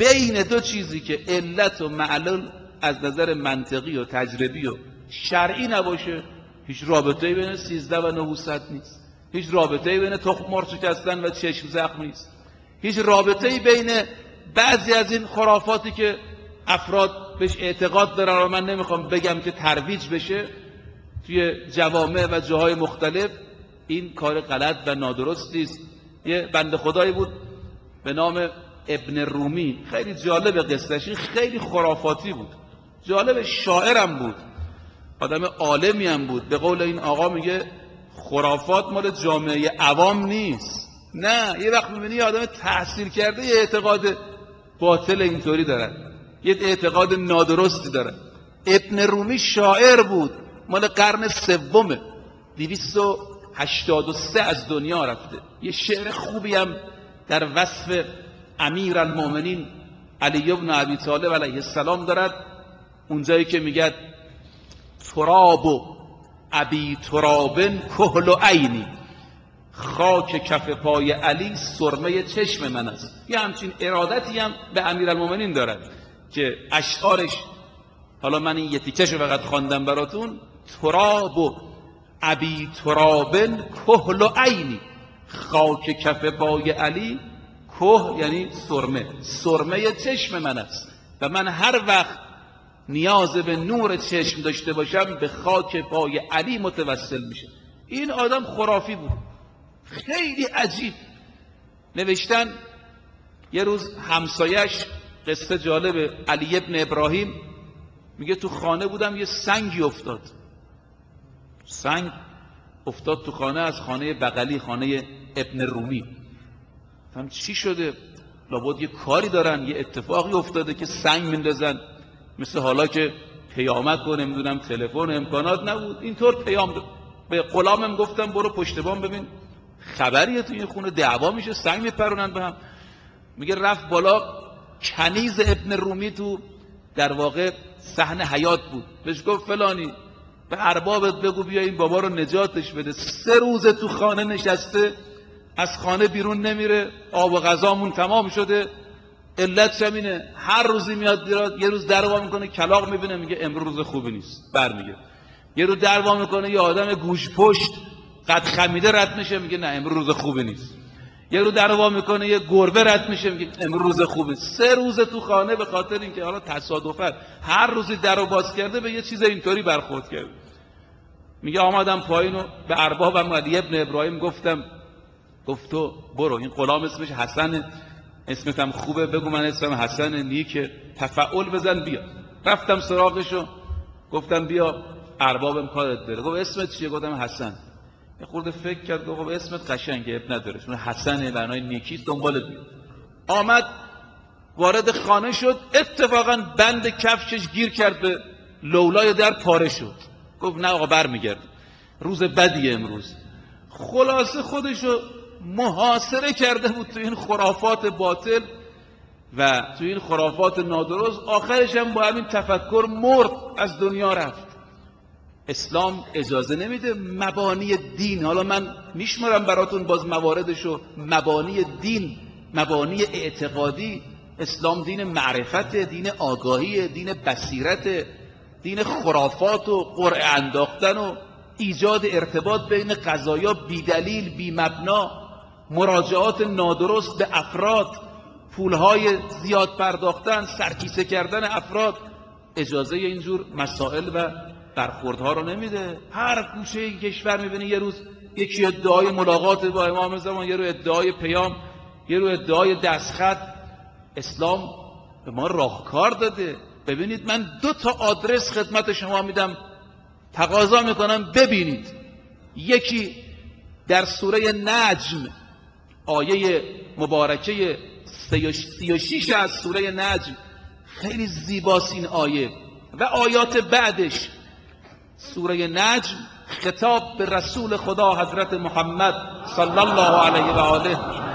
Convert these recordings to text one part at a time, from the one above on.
بین دو چیزی که علت و معلول از نظر منطقی و تجربی و شرعی نباشه، هیچ رابطه‌ای بین 13 و نحوست نیست، هیچ رابطه‌ای بین تخم مرغ شکستن و چشم زخم نیست، هیچ رابطه‌ای بین بعضی از این خرافاتی که افراد بهش اعتقاد دارن و من نمیخوام بگم که ترویج بشه توی جوامع و جاهای مختلف. این کار غلط و نادرستی است. یه بنده خدایی بود به نام ابن رومی، خیلی جالب قصهش، این خیلی خرافاتی بود، جالب، شاعرم بود، آدم عالمی هم بود. به قول این آقا میگه خرافات مال جامعه عوام نیست. نه، یه وقت میبینی یه آدم تحصیل کرده یه اعتقاد باطل اینطوری دارن، یه اعتقاد نادرستی دارن. ابن رومی شاعر بود، مال قرن سومه، 283 از دنیا رفته. یه شعر خوبی هم در وصف امیرالمؤمنین علی بن ابی طالب علیه السلام دارد، اونجایی که میگه تراب و ابی ترابن کحل و عینی، خاک کف پای علی سرمه چشم من است. یه همچین ارادتی هم به امیرالمؤمنین دارد که اشعارش، حالا من این یه تیکه‌شو فقط خواندم براتون، تراب و ابی ترابن کحل و عینی، خاک کف پای علی، که یعنی سرمه، سرمه چشم من است و من هر وقت نیاز به نور چشم داشته باشم به خاک پای علی متوسل میشه. این آدم خرافی بود، خیلی عجیب. نوشتن یه روز همسایش، قصه جالب، علی ابن ابراهیم میگه تو خانه بودم یه سنگی افتاد، سنگ افتاد تو خانه، از خانه بغلی، خانه ابن رومی. هم چی شده؟ لابد یه کاری دارن، یه اتفاقی افتاده که سنگ میندازن، مثل حالا که پیامک و نمیدونم تلفن امکانات نبود، اینطور پیام به غلامم گفتم برو پشت بام ببین خبریه تو این خونه، دعوا میشه، سنگ میپرونن به هم. میگه رفت بالا، کنیز ابن رومی تو در واقع صحن حیات بود، بهش گفت فلانی به اربابت بگو بیا این بابا رو نجاتش بده، 3 روز تو خانه نشسته، از خانه بیرون نمیره، آب و غذامون تمام شده، علتش همینه، هر روزی میاد یه روز در وا میکنه کلاغ میبینه میگه امروز روز خوبی نیست، برمیگه. یه روز در وا میکنه یه آدم گوش پشت قد خمیده رد میشه، میگه نه امروز روز خوبی نیست. یه روز در وا میکنه یه گربه رد میشه، میگه امروز روز خوبه. 3 روز تو خانه به خاطر اینکه حالا تصادفاً هر روزی درو باز کرده به یه چیز اینطوری برخورد کرده. میگه آمدم پایین و به اربابم علی ابن ابراهیم گفتم، گفت تو برو، این غلام اسمش حسنه، اسمت هم خوبه، بگو من اسمم حسنه، نیکه، تفعول بزن بیا. رفتم سراغشو، گفتم بیا اربابم کارت داره. گفت اسمت چیه؟ گفتم حسن. یه خورده فکر کرد، گفت اسمت قشنگه، اب نداره، چون حسنه معنای نیکی، دنبالت بیا. آمد وارد خانه شد، اتفاقا بند کفشش گیر کرد به لولای در، پاره شد. گفت نه آقا برمیگرد، روز بدیه امروز. خلاصه خودشو محاصره کرده بود تو این خرافات باطل و تو این خرافات نادرست، آخرش هم با همین تفکر مرد، از دنیا رفت. اسلام اجازه نمیده مبانی دین، حالا من میشمارم براتون باز مواردشو، مبانی دین، مبانی اعتقادی، اسلام دین معرفت، دین آگاهی، دین بصیرت، دین خرافات و قرعه انداختن و ایجاد ارتباط بین قضایا بی دلیل، بی مبنا، مراجعات نادرست به افراد، پولهای زیاد پرداختن، سرکیسه کردن افراد، اجازه اینجور مسائل و برخوردها رو نمیده. هر گوشه کشور میبینی یه روز یکی ادعای ملاقات با امام زمان، یه رو ادعای پیام، یه رو ادعای دستخط. اسلام به ما راهکار داده. ببینید من 2 تا آدرس خدمت شما میدم، تقاضا میکنم ببینید. یکی در سوره نجم، آیه مبارکه 36 از سوره نجم، خیلی زیباست این آیه و آیات بعدش. سوره نجم خطاب به رسول خدا حضرت محمد صلی الله علیه و آله،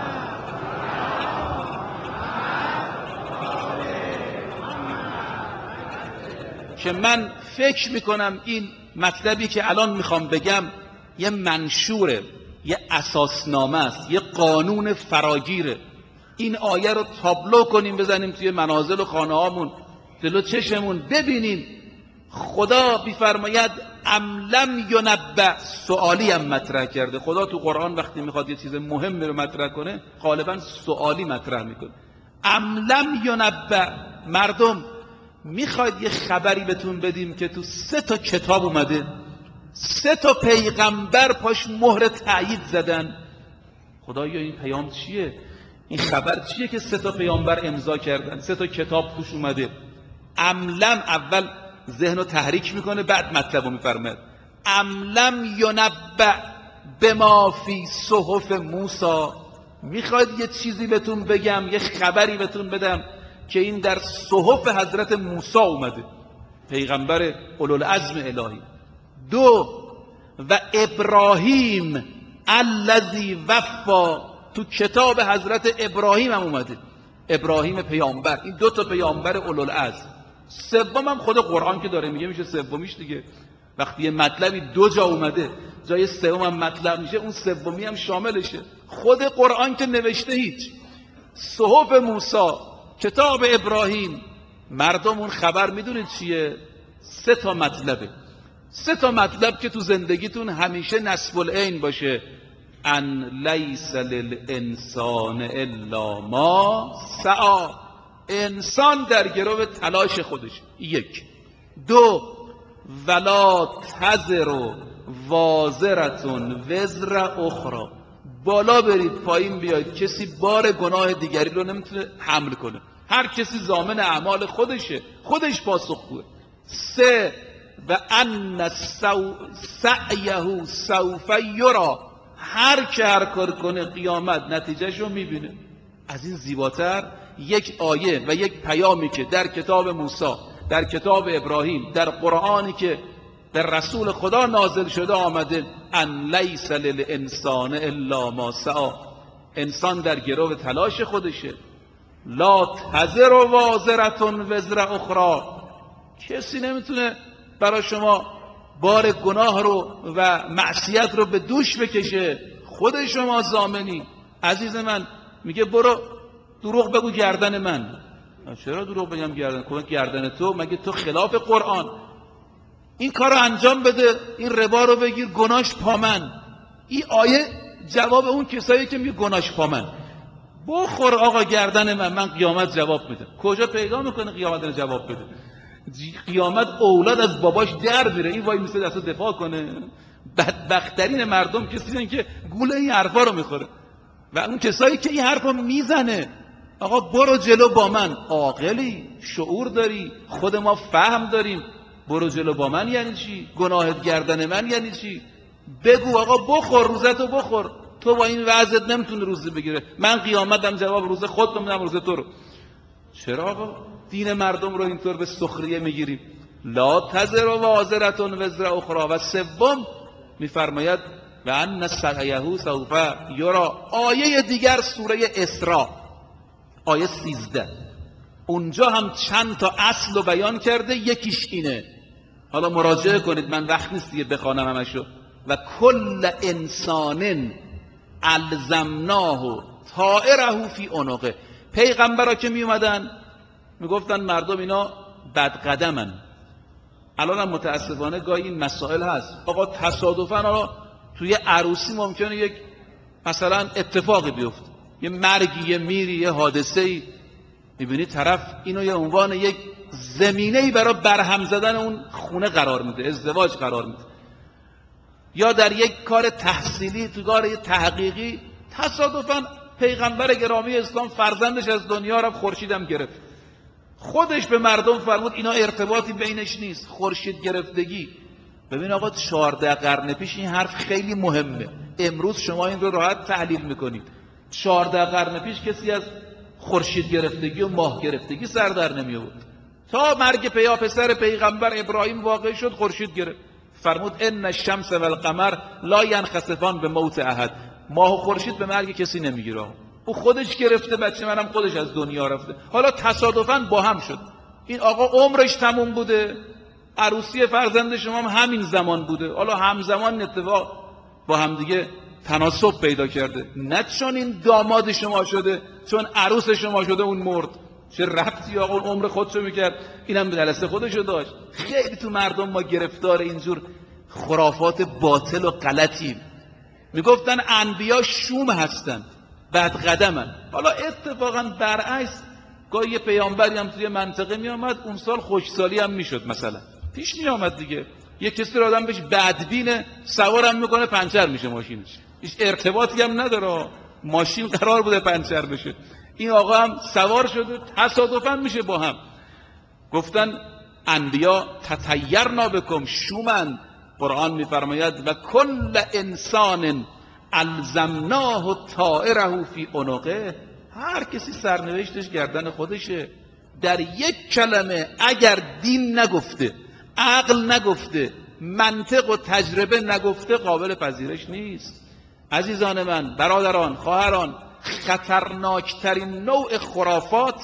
که من فکر میکنم این مطلبی که الان میخوام بگم یه منشوره، یه اساسنامه است، یه قانون فراگیره. این آیه رو تابلو کنیم بزنیم توی منازل و خانه هامون جلو چشمون ببینیم. خدا میفرماید ام لم ینبأ، سوالی هم مطرح کرده. خدا تو قرآن وقتی میخواد یه چیز مهمی رو مطرح کنه غالبا سوالی مطرح میکنه. ام لم ینبأ، مردم میخواید یه خبری بهتون بدیم که تو 3 تا کتاب اومده، 3 تا پیغمبر پاش مهر تأیید زدن. خدایا این پیام چیه؟ این خبر چیه که 3 تا پیامبر امضا کردن، 3 تا کتاب توش اومده؟ ام لم اول ذهن رو تحریک میکنه، بعد مطلب رو میفرماید ام لم ینبأ بما فی صحف موسی. میخواید یه چیزی بهتون بگم، یه خبری بهتون بدم که این در صحف حضرت موسی اومده، پیغمبر اولوالعزم الهی. 2 و ابراهیم الذی وفا، تو کتاب حضرت ابراهیم هم اومده، ابراهیم پیامبر. این 2 تا پیامبر اولوالعزم. 3 هم خود قرآن که داره میگه میشه 3میش دیگه. وقتی یه مطلبی 2 جا اومده جای 3 هم مطلب میشه، اون 3می هم شاملشه. خود قرآن که نوشته هیچ. صحف موسی، کتاب ابراهیم. مردم اون خبر میدونید چیه؟ 3 تا مطلبه. 3 تا مطلب که تو زندگیتون همیشه نصب العین باشه. ان لیس للانسان الا ما سعی، انسان در گرو تلاش خودش. 1. 2 ولا تزر وازرة وزر اخرى، بالا برید پایین بیاید، کسی بار گناه دیگری رو نمیتونه حمل کنه. هر کسی ضامن اعمال خودشه، خودش پاسخگوه. 3 و ان سعیه سوف یری، هر که هر کار کنه قیامت نتیجهش رو میبینه. از این زیباتر یک آیه و یک پیامی که در کتاب موسی، در کتاب ابراهیم، در قرآنی که در رسول خدا نازل شده آمده ان لیس للانسان الا ما سعی، انسان در گرو تلاش خودشه. لا تزر وازرة وزر اخرى، کسی نمیتونه برای شما بار گناه رو و معصیت رو به دوش بکشه، خود شما ضامنی. عزیز من میگه برو دروغ بگو گردن من. چرا دروغ بگم گردن؟ کدوم گردن تو؟ مگه تو خلاف قرآن؟ این کار رو انجام بده، این ربا رو بگیر، گناش پا من. این آیه جواب اون کسایی که میگه گناش پا من. بخور آقا گردن من قیامت جواب میده. کجا پیدا میکنه قیامت رو جواب بده؟ قیامت اولاد از باباش در میره، این وای میسه دستو دفاع کنه. بدبخترین مردم کسی که گول این حرفا رو میخوره و اون کسایی که این حرفا میزنه. آقا برو جلو با من، عاقلی، شعور داری، خود ما فهم داریم. برو جلو با من یعنی چی؟ گناهت گردن من یعنی چی؟ بگو آقا بخور روزتو بخور. تو با این وضعت نمیتونی روزه بگیره، من قیامتم جواب روزه خودم میدم، روزه تو رو. چرا آقا دین مردم رو اینطور به سخریه میگیریم؟ لا تزر وازرة وزر اخرى. و 3 میفرماید و ان سعیه سوف یری. آیه دیگر سوره اسراء آیه 13، اونجا هم چند تا اصل رو بیان کرده. یکیش اینه، حالا مراجعه کنید، من وقت نیست دیگه بخوانم همشو. و کل انسان الزمناه طائره فی عنقه. پیغمبرا که می اومدن میگفتن مردم اینا بدقدمن. الان هم متاسفانه گاهی این مسائل هست. آقا تصادفاً توی عروسی ممکنه یک مثلا اتفاقی بیفته، یه مرگی، یه میری، یه حادثه‌ای، میبینی طرف اینو یه عنوان یک زمینه‌ای برای برهم زدن اون خونه قرار میده، ازدواج قرار میده. یا در یک کار تحصیلی، تو کار تحقیقی، تصادفاً پیغمبر گرامی اسلام فرزندش از دنیا رفت، خورشیدم گرفت. خودش به مردم فرمود اینا ارتباطی بینش نیست، خورشید گرفتگی. ببین آقا 14 قرن پیش این حرف خیلی مهمه، امروز شما این رو راحت تحلیل میکنید. 14 قرن پیش کسی از خورشید گرفتگی و ماه گرفتگی سر در نمی آورد. تا مرگ پسر پیغمبر ابراهیم واقع شد، خورشید گرفت. فرمود ان الشمس والقمر لا ينخسفان به موت احد. ماه و خورشید به مرگ کسی نمیگیره. او خودش گرفته، بچه منم خودش از دنیا رفته. حالا تصادفاً با هم شد. این آقا عمرش تموم بوده، عروسی فرزند شما هم همین زمان بوده، حالا همزمان اتفاق با هم دیگه تناسب پیدا کرده. نه چون این داماد شما شده چون عروس شما شده اون مرد. چه ربطی آقا، اون عمر خودشو میکرد، اینم به جلسه خودشو داشت. خیلی تو مردم ما گرفتار اینجور خرافات باطل و غلطیم. میگفتن انبیا شوم هستن، بعد قدمن. حالا اتفاقا برعکس، گاهی یه پیامبری هم توی منطقه میامد اون سال خوشسالی هم میشد، مثلا پیش میامد دیگه. یه کسی رو آدم بهش بدبینه، سوارم میکنه پنچر میشه ماشینش، هیچ ارتباطی هم نداره، ماشین قرار بوده پنچر بشه، این آقا هم سوار شده، تصادفا میشه با هم. گفتن انبیا تطیرنا بکم شومن. قرآن میفرماید و کل انسان الزمناه طائره فی عنقه. هر کسی سرنوشتش گردن خودشه. در یک کلمه اگر دین نگفته، عقل نگفته، منطق و تجربه نگفته، قابل پذیرش نیست. عزیزان من، برادران، خواهران، خطرناکترین نوع خرافات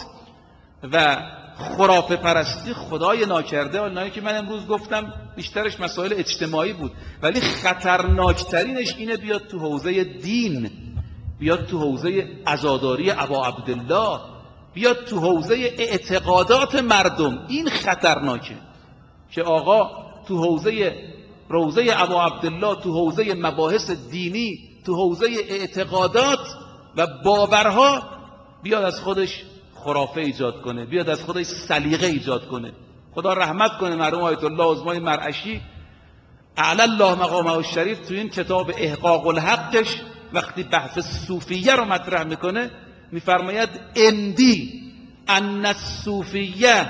و خرافه پرستی خدای ناکرده، اونایی که من امروز گفتم بیشترش مسائل اجتماعی بود، ولی خطرناکترینش اینه بیاد تو حوزه دین، بیاد تو حوزه عزاداری ابا عبدالله، بیاد تو حوزه اعتقادات مردم. این خطرناکه که آقا تو حوزه روزه ابا عبدالله، تو حوزه مباحث دینی، تو حوزه اعتقادات و باورها بیاد از خودش خرافه ایجاد کنه، بیاد از خودش سلیقه ایجاد کنه. خدا رحمت کنه مرحوم آیت الله عظمای مرعشی اعلی الله مقامه الشریف، تو این کتاب احقاق الحقش وقتی بحث صوفیه رو مطرح میکنه میفرماید اندی ان الصوفیه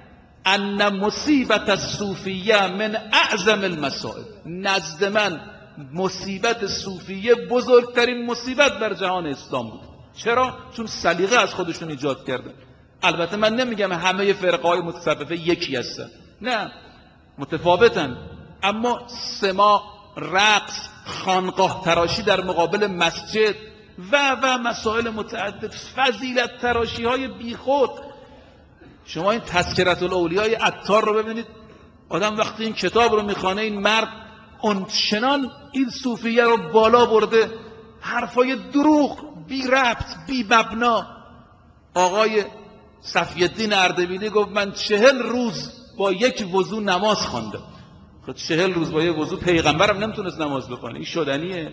ان مصیبت الصوفیه من اعظم المصائب. نزد من مصیبت صوفیه بزرگترین مصیبت در جهان اسلام بود. چرا؟ چون سلیقه از خودشون ایجاد کردن. البته من نمیگم همه فرقه های متصوفه یکی هستن، نه، متفاوتن، اما سماع، رقص، خانقاه تراشی در مقابل مسجد و مسائل متعدد، فضیلت تراشی های بیخود. شما این تذکرة الاولیای عطار رو ببینید، آدم وقتی این کتاب رو میخوانه، این مرد اونچنان این صوفیه رو بالا برده، حرفای دروغ، بی ربط، بی مبنا. آقای صفی الدین اردبیلی گفت من 40 روز با یک وضو نماز خواندم. خود 40 روز با یک وضو پیغمبرم نمیتونست نماز بخونه، این شدنیه؟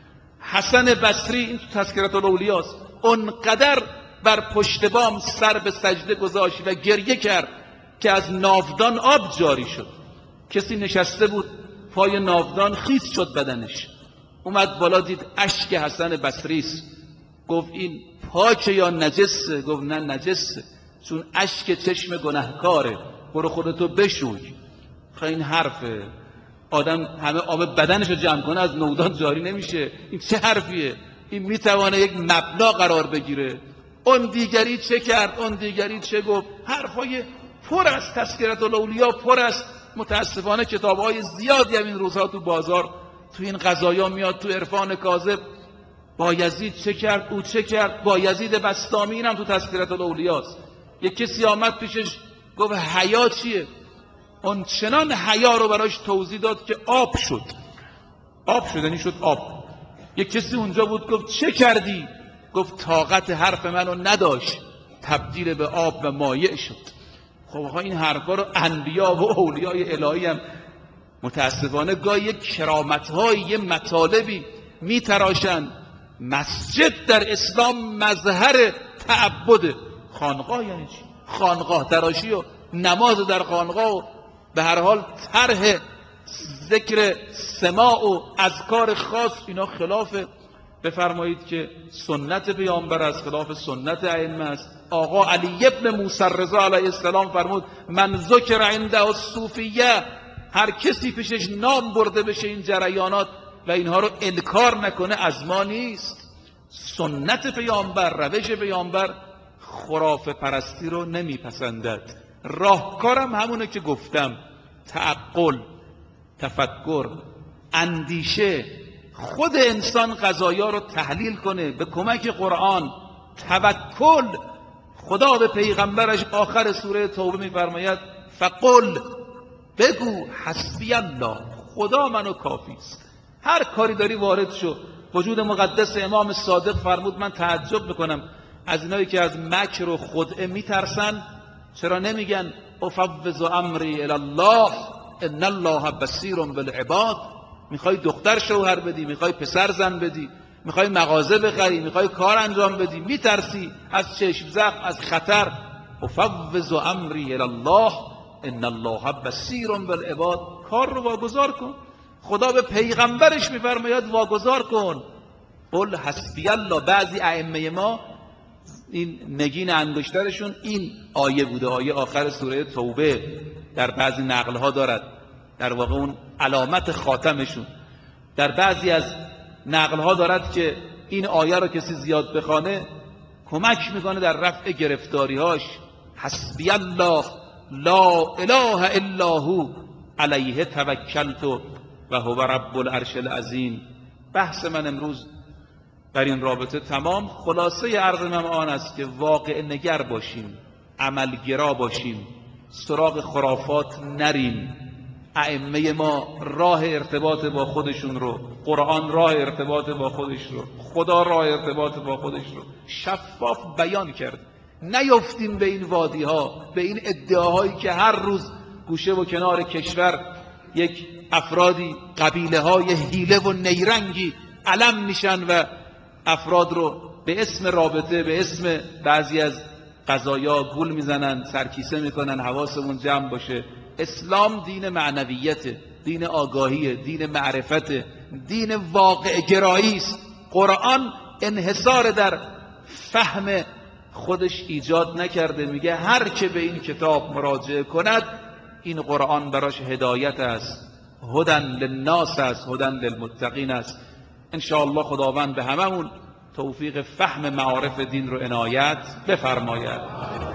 حسن بصری، این تو تذکرة الاولیاست، اونقدر بر پشت بام سر به سجده گذاشت و گریه کرد که از ناودان آب جاری شد. کسی نشسته بود پای ناودان، خیس شد بدنش، اومد بالا دید اشک حسن بصری است. گفت این پاکه یا نجسه؟ گفت نه نجسه، چون اشک چشم گناهکاره، برو خودتو بشوی. این حرفه؟ آدم همه آب بدنش رو جمع کنه از نودان جاری نمیشه. این چه حرفیه؟ این میتوانه یک مبنا قرار بگیره؟ اون دیگری چه کرد، اون دیگری چه گفت، حرفای پر از تذکرة الاولیا، پر از. متاسفانه کتاب‌های زیادی هم این روزها تو بازار تو این قضایا میاد، تو عرفان کاذب، بایزید چه کرد، او چه کرد، بایزید بسطامی، اینم تو تذکرة الاولیاست. یک کسی آمد پیشش گفت حیا چیه؟ اون چنان حیا رو براش توضیح داد که آب شد. آب شد یعنی شد آب. یک کسی اونجا بود گفت چه کردی؟ گفت طاقت حرف منو نداشت، تبدیل به آب و مایع شد. خب این حرفا رو انبیا و اولیای الهی هم متاسفانه گاهی کرامت‌های یه مطالبی میتراشن. مسجد در اسلام مظهر تعبد. خانقاه یعنی چی؟ خانقاه تراشی و نماز در خانقاه و به هر حال طرح ذکر سماع و اذکار خاص، اینا خلاف، بفرمایید که سنت پیامبر است، خلاف سنت ائمه است. آقا علی ابن موسی رضا علیه السلام فرمود من ذکر عنده الصوفیه، هر کسی پیشش نام برده بشه این جریانات و اینها رو انکار نکنه از ما نیست. سنت پیامبر، روش پیامبر خرافه پرستی رو نمیپسندد. راهکارم همونه که گفتم، تعقل، تفکر، اندیشه. خود انسان قضایا رو تحلیل کنه به کمک قرآن، توکل. خدا به پیغمبرش آخر سوره توبه میفرماید فقل، بگو حسبی الله، خدا منو کافی است. هر کاری داری وارد شو. وجود مقدس امام صادق فرمود من تعجب میکنم از اینایی که از مکر و خدعه میترسن چرا نمیگن افوض امری الی الله ان الله بصیر بالعباد؟ میخوای دختر شوهر بدی، میخوای پسر زن بدی، میخوای مغازه بخری، میخوای کار انجام بدی، میترسی از چشم زخم، از خطر. افوض امری الی الله ان الله بصیر بالعباد. کار رو واگذار کن. خدا به پیغمبرش میفرماید واگذار کن. قل حسبی الله. بعضی ائمه ما این نگین انگشترشون این آیه بوده، آیه آخر سوره توبه در بعضی نقلها دارد، در واقع اون علامت خاتمشون. در بعضی از نقلها دارد که این آیه رو کسی زیاد بخوانه کمک میکنه در رفع گرفتاریهاش. حسبی الله لا اله الا هو علیه توکلت و هو رب العرش العظیم. بحث من امروز در این رابطه تمام. خلاصه عرض من آن است که واقع نگر باشیم، عملگرا باشیم، سراغ خرافات نریم. ائمه ما راه ارتباط با خودشون رو، قرآن راه ارتباط با خودش رو، خدا راه ارتباط با خودش رو شفاف بیان کرد. نیفتیم به این وادی ها، به این ادعاهایی که هر روز گوشه و کنار کشور یک افرادی، قبیله های حیله و نیرنگی علم میشن و افراد رو به اسم رابطه، به اسم بعضی از قضایا گول میزنن، سرکیسه میکنن. حواسمون جمع باشه. اسلام دین معنویت، دین آگاهی، دین معرفت، دین واقع گرایی است. قرآن انحصار در فهم خودش ایجاد نکرده. میگه هر که به این کتاب مراجعه کند این قرآن براش هدایت است، هدن للناس است، هدن للمتقین است. انشاءالله خداوند به هممون توفیق فهم معارف دین رو عنایت بفرماید.